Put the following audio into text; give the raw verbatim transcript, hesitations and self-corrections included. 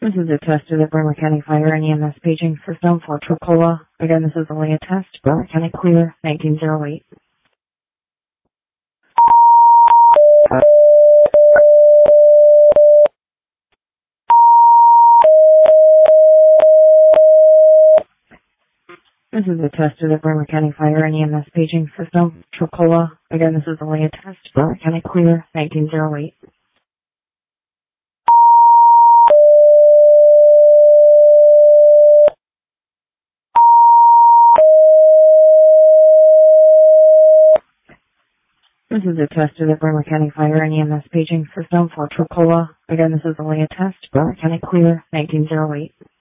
This is a test of the Bremer County Fire and E M S paging system for Tricola. Again, this is only a test. Bremer County Clear, nineteen oh eight. This is a test of the Bremer County Fire and E M S paging system. Tricola. Again, this is only a test. Bremer County Clear, nineteen oh eight. This is a test of the Bremer County Fire and E M S paging system for Tricola. Again, this is only a test. Bremer County Clear, nineteen oh eight.